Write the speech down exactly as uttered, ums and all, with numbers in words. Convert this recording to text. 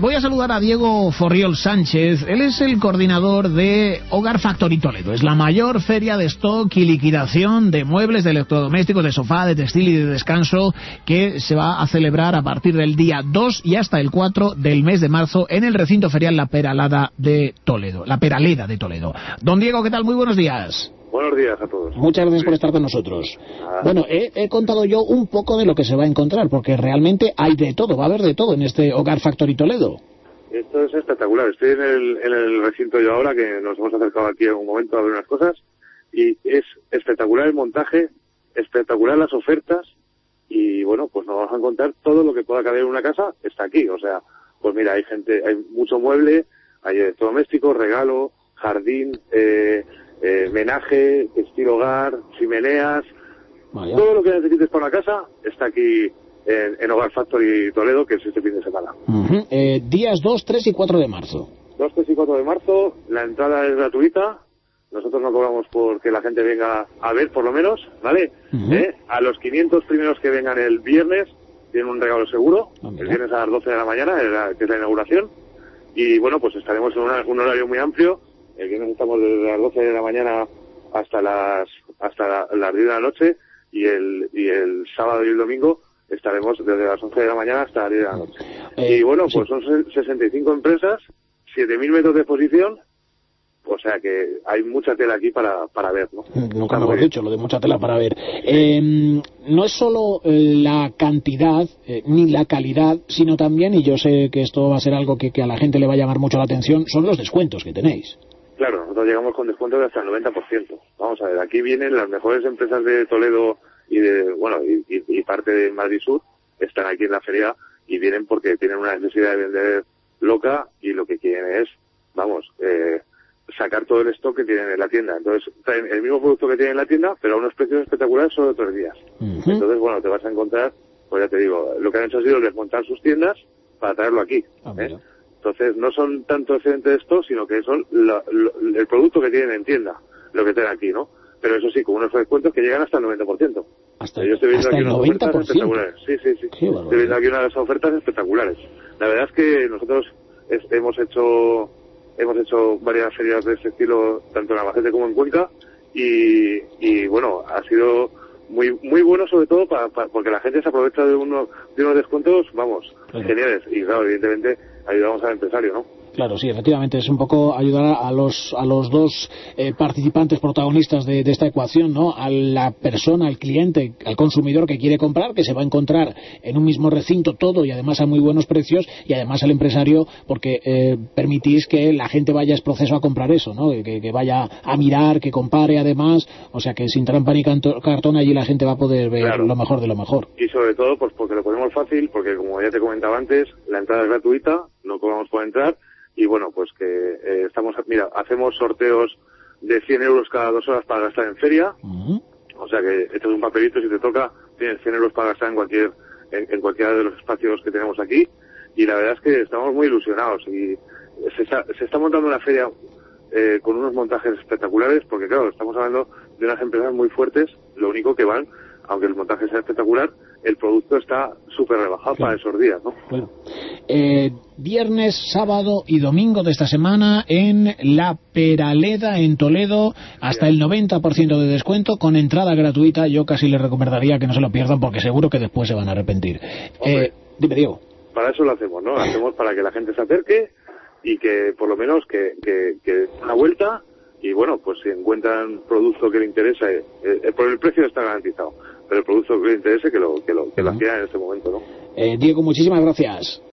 voy a saludar a Diego Forriol Sánchez. Él es el coordinador de Hogar Factory Toledo. Es la mayor feria de stock y liquidación de muebles, de electrodomésticos, de sofá, de textil y de descanso que se va a celebrar a partir del día dos y hasta el cuatro del mes de marzo en el recinto ferial La Peralada de Toledo. La Peraleda de Toledo. Don Diego, ¿qué tal? Muy buenos días. Buenos días a todos. Muchas gracias por estar con nosotros. Ah. Bueno, he, he contado yo un poco de lo que se va a encontrar, porque realmente hay de todo, va a haber de todo en este Hogar Factory Toledo. Esto es espectacular. Estoy en el, en el recinto yo ahora, que nos hemos acercado aquí en un momento a ver unas cosas, y es espectacular el montaje, espectacular las ofertas, y bueno, pues nos vamos a encontrar todo lo que pueda caber en una casa, está aquí. O sea, pues mira, hay gente, hay mucho mueble, hay electrodomésticos, regalo, jardín, eh... Eh, menaje, estilo hogar, chimeneas, Vaya. Todo lo que necesites para una casa está aquí en, en Hogar Factory Toledo, que es este fin de semana. Uh-huh. eh, días dos, tres y cuatro de marzo. dos, tres y cuatro de marzo, la entrada es gratuita, nosotros no cobramos porque la gente venga a ver por lo menos, ¿vale? Uh-huh. eh, a los quinientos primeros que vengan el viernes tienen un regalo seguro, uh-huh. el viernes a las doce de la mañana, que es la inauguración, y bueno, pues estaremos en una, un horario muy amplio. El viernes estamos desde las doce de la mañana hasta las hasta la, las diez de la noche, y el y el sábado y el domingo estaremos desde las once de la mañana hasta las diez de la noche. Eh, y bueno, pues sí. Son sesenta y cinco empresas, siete mil metros de exposición, o sea que hay mucha tela aquí para, para ver, ¿no? Nunca mejor dicho, lo de mucha tela para ver. Eh, no es solo la cantidad eh, ni la calidad, sino también, y yo sé que esto va a ser algo que, que a la gente le va a llamar mucho la atención, son los descuentos que tenéis. Claro, nosotros llegamos con descuentos de hasta el noventa por ciento. Vamos a ver, aquí vienen las mejores empresas de Toledo y de, bueno, y, y, y parte de Madrid Sur, están aquí en la feria y vienen porque tienen una necesidad de vender loca, y lo que quieren es, vamos, eh, sacar todo el stock que tienen en la tienda. Entonces, traen el mismo producto que tienen en la tienda, pero a unos precios espectaculares solo tres días. Uh-huh. Entonces, bueno, te vas a encontrar, pues ya te digo, lo que han hecho ha sido desmontar sus tiendas para traerlo aquí. Ah, ¿eh? Entonces, no son tanto excedentes de esto, sino que son la, lo, el producto que tienen en tienda, lo que tienen aquí, ¿no? Pero eso sí, con unos descuentos que llegan hasta el noventa por ciento. Hasta, Yo estoy viendo hasta aquí el unas noventa por ciento. Ofertas espectaculares. Sí, sí, sí. Estoy viendo aquí unas ofertas espectaculares. La verdad es que nosotros es, hemos hecho hemos hecho varias ferias de este estilo, tanto en Albacete como en Cuenca, y, y bueno, ha sido muy muy bueno, sobre todo para, para, porque la gente se aprovecha de, uno, de unos descuentos, vamos, claro. geniales. Y claro, evidentemente ayudamos al empresario, ¿no? Claro, sí, efectivamente, es un poco ayudar a los a los dos eh, participantes protagonistas de, de esta ecuación, ¿no? A la persona, al cliente, al consumidor que quiere comprar, que se va a encontrar en un mismo recinto todo y además a muy buenos precios, y además al empresario, porque eh, permitís que la gente vaya a ese proceso a comprar eso, ¿no? Que, que vaya a mirar, que compare además, o sea que sin trampa ni canto, cartón allí la gente va a poder ver claro. lo mejor de lo mejor. Y sobre todo, pues porque lo ponemos fácil, porque como ya te comentaba antes, la entrada es gratuita, no cobramos por entrar. Y bueno, pues que eh, estamos, mira, hacemos sorteos de cien euros cada dos horas para gastar en feria. Uh-huh. O sea que esto es un papelito, si te toca, tienes cien euros para gastar en cualquier, en, en cualquiera de los espacios que tenemos aquí. Y la verdad es que estamos muy ilusionados, y se está, se está montando una feria eh, con unos montajes espectaculares, porque claro, estamos hablando de unas empresas muy fuertes. Lo único que van, aunque el montaje sea espectacular, el producto está súper rebajado, claro, para esos días, ¿no? Bueno, eh, viernes, sábado y domingo de esta semana en La Peraleda, en Toledo, hasta el noventa por ciento de descuento, con entrada gratuita. Yo casi les recomendaría que no se lo pierdan, porque seguro que después se van a arrepentir. Eh, dime, Diego. Para eso lo hacemos, ¿no? Lo hacemos para que la gente se acerque y que por lo menos que, que, que una vuelta. Y bueno, pues si encuentran producto que le interesa, eh, eh, por el precio está garantizado, pero el producto que le interese, que lo que lo, que lo adquieran en este momento, ¿no? Eh, Diego, muchísimas gracias.